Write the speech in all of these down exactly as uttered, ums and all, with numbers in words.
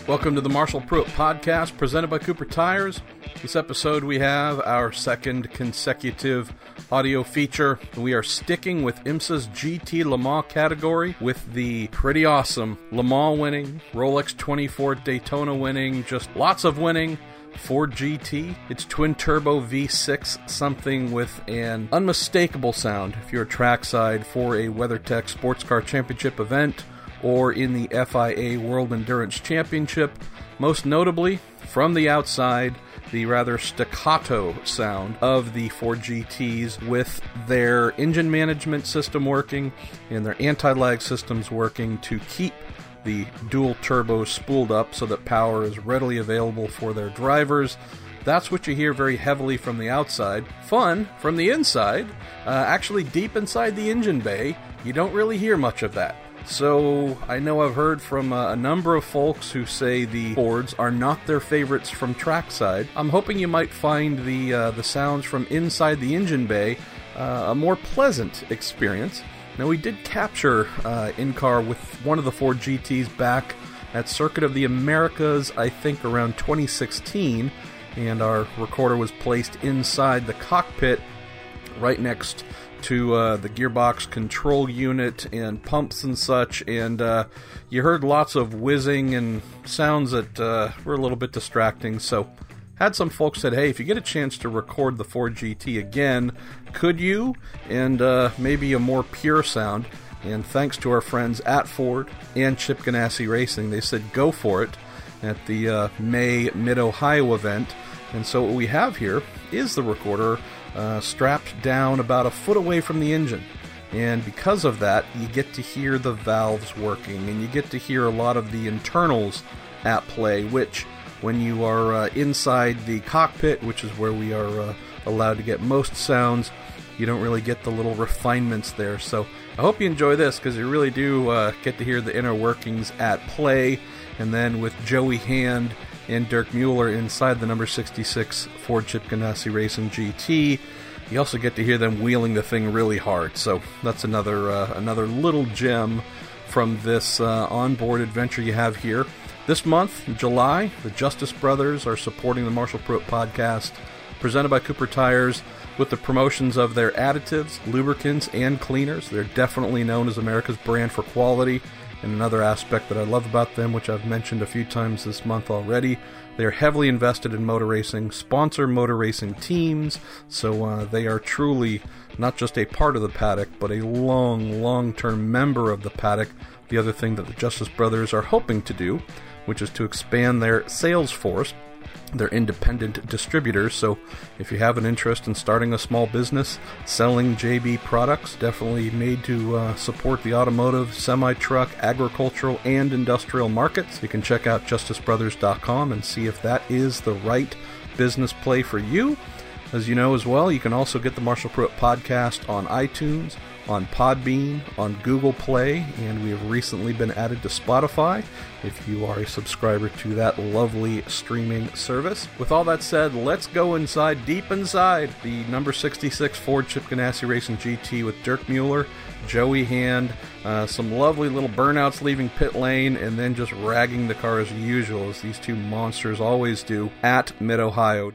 Welcome to the Marshall Pruitt Podcast, presented by Cooper Tires. This episode we have our second consecutive audio feature. We are sticking with IMSA's G T Le Mans category with the pretty awesome Le Mans winning, Rolex twenty-four Daytona winning, just lots of winning Ford G T. It's twin-turbo V six, something with an unmistakable sound if you're trackside for a WeatherTech Sports Car Championship event or in the F I A World Endurance Championship. Most notably, from the outside, the rather staccato sound of the Ford G Ts with their engine management system working and their anti-lag systems working to keep the dual turbos spooled up so that power is readily available for their drivers. That's what you hear very heavily from the outside. Fun from the inside. Uh, actually, deep inside the engine bay, you don't really hear much of that. So, I know I've heard from uh, a number of folks who say the Fords are not their favorites from trackside. I'm hoping you might find the uh, the sounds from inside the engine bay uh, a more pleasant experience. Now, we did capture uh, in-car with one of the Ford G Ts back at Circuit of the Americas, I think around twenty sixteen, and our recorder was placed inside the cockpit right next to uh, the gearbox control unit and pumps and such, and uh, you heard lots of whizzing and sounds that uh, were a little bit distracting. So had some folks said, hey, if you get a chance to record the Ford G T again, could you? And uh, maybe a more pure sound. And thanks to our friends at Ford and Chip Ganassi Racing, they said go for it at the uh, May Mid-Ohio event. And so what we have here is the recorder Uh, strapped down about a foot away from the engine, and because of that you get to hear the valves working and you get to hear a lot of the internals at play, which when you are uh, inside the cockpit, which is where we are uh, allowed to get most sounds, you don't really get the little refinements there. So I hope you enjoy this, because you really do uh, get to hear the inner workings at play. And then with Joey Hand and Dirk Mueller inside the number sixty-six Ford Chip Ganassi Racing G T, you also get to hear them wheeling the thing really hard. So that's another uh, another little gem from this uh, onboard adventure you have here. This month, July, the Justice Brothers are supporting the Marshall Pruitt Podcast, presented by Cooper Tires, with the promotions of their additives, lubricants, and cleaners. They're definitely known as America's brand for quality. And another aspect that I love about them, which I've mentioned a few times this month already, they're heavily invested in motor racing, sponsor motor racing teams, so uh, they are truly not just a part of the paddock, but a long, long-term member of the paddock. The other thing that the Justice Brothers are hoping to do, which is to expand their sales force. They're independent distributors, so if you have an interest in starting a small business selling J B products, definitely made to uh, support the automotive, semi-truck, agricultural, and industrial markets, you can check out justice brothers dot com and see if that is the right business play for you. As you know as well, you can also get the Marshall Pruitt Podcast on iTunes, on Podbean, on Google Play, and we have recently been added to Spotify if you are a subscriber to that lovely streaming service. With all that said, let's go inside, deep inside, the number sixty-six Ford Chip Ganassi Racing G T with Dirk Mueller, Joey Hand, uh, some lovely little burnouts leaving pit lane, and then just ragging the car as usual, as these two monsters always do, at Mid-Ohio.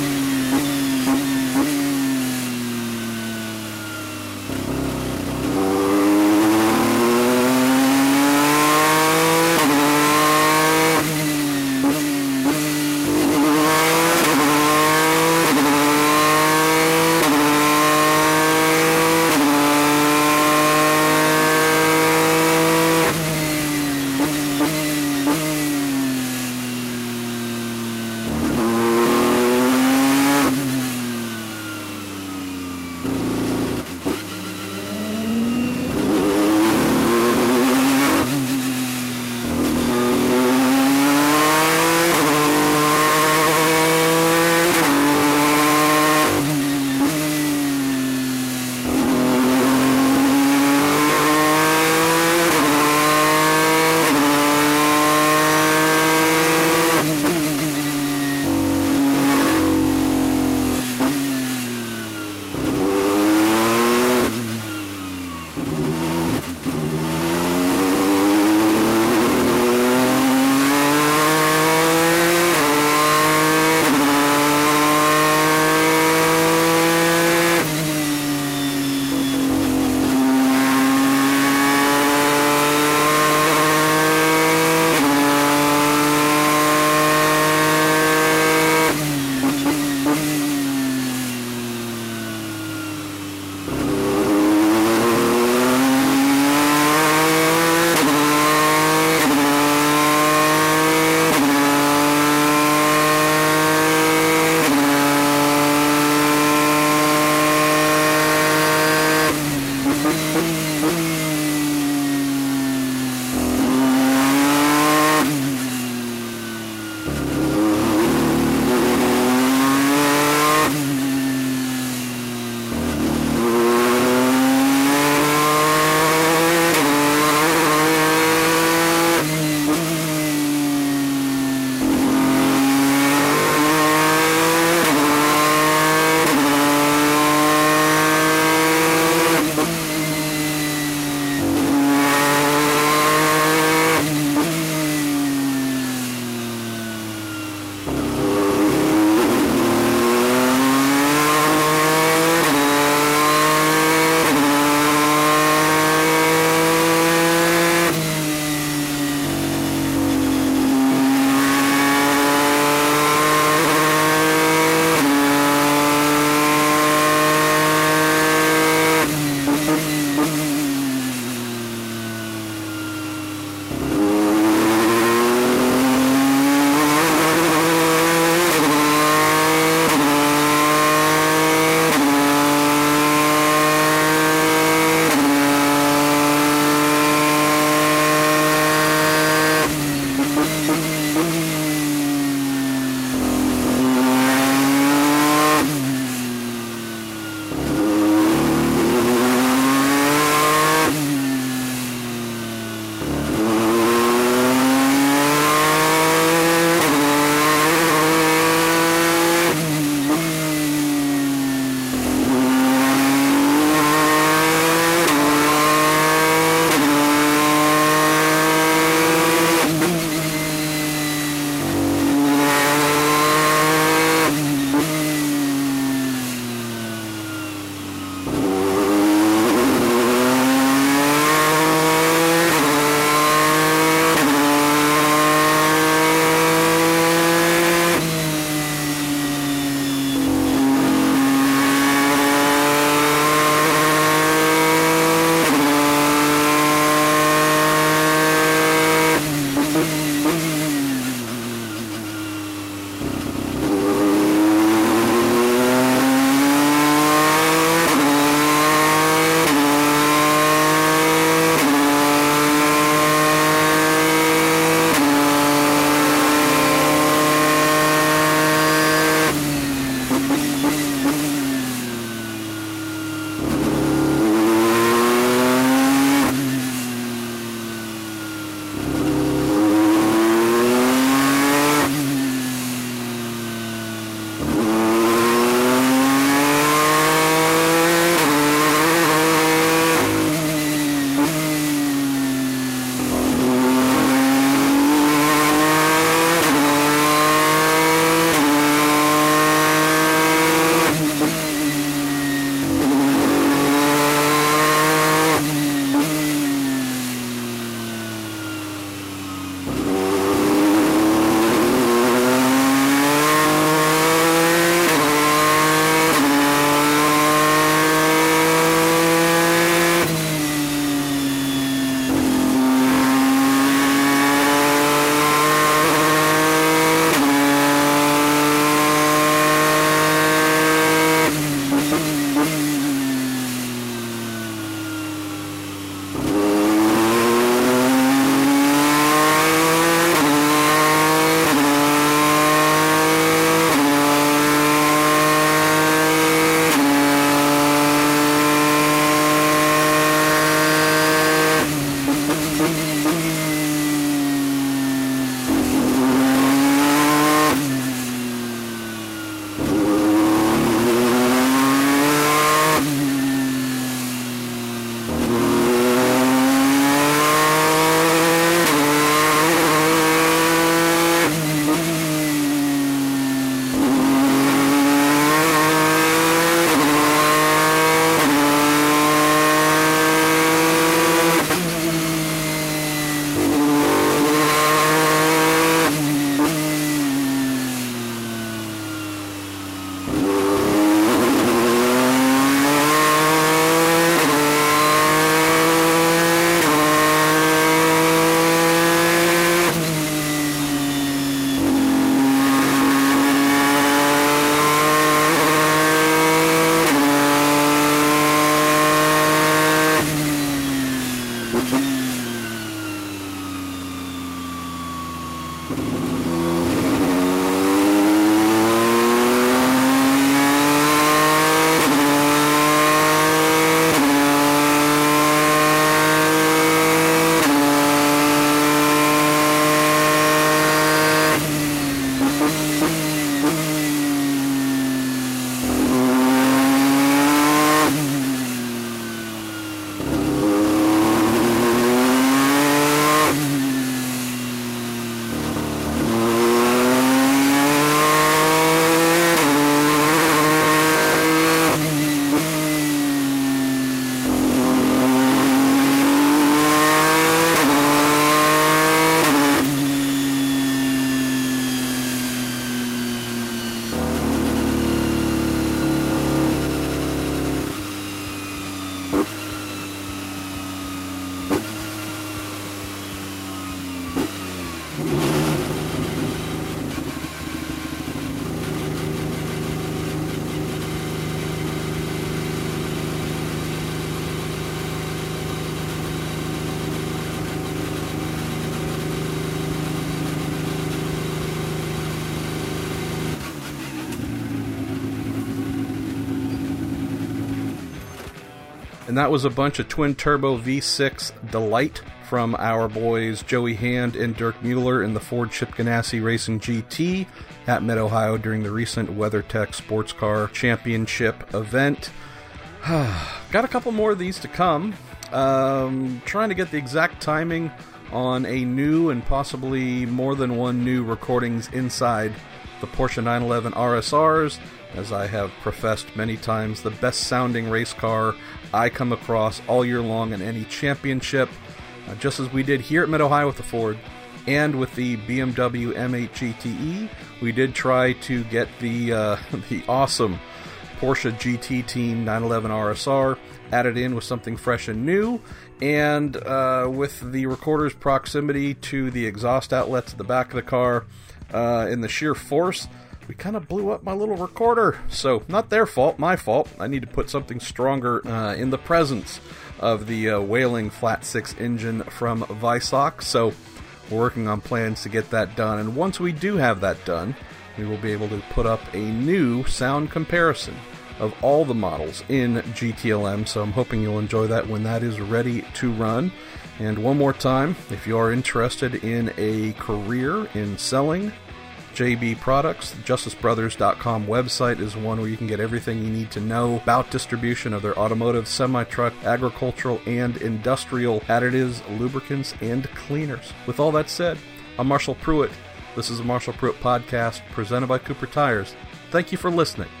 And that was a bunch of twin-turbo V six Delight from our boys Joey Hand and Dirk Mueller in the Ford Chip Ganassi Racing G T at Mid-Ohio during the recent WeatherTech Sports Car Championship event. Got a couple more of these to come. Um, trying to get the exact timing on a new and possibly more than one new recordings inside the Porsche nine eleven R S Rs. As I have professed many times, the best sounding race car I come across all year long in any championship. Uh, just as we did here at Mid-Ohio with the Ford and with the B M W M eight G T E, we did try to get the uh, the awesome Porsche G T Team nine eleven R S R added in with something fresh and new, and uh, with the recorder's proximity to the exhaust outlets at the back of the car uh, and the sheer force, we kind of blew up my little recorder. So, not their fault, my fault. I need to put something stronger uh, in the presence of the uh, wailing flat six engine from Weissach. So, we're working on plans to get that done. And once we do have that done, we will be able to put up a new sound comparison of all the models in G T L M. So, I'm hoping you'll enjoy that when that is ready to run. And one more time, if you are interested in a career in selling J B products, the Justice Brothers dot com website is one where you can get everything you need to know about distribution of their automotive, semi-truck, agricultural, and industrial additives, lubricants, and cleaners. With all that said, I'm Marshall Pruitt. This is a Marshall Pruitt podcast presented by Cooper Tires. Thank you for listening.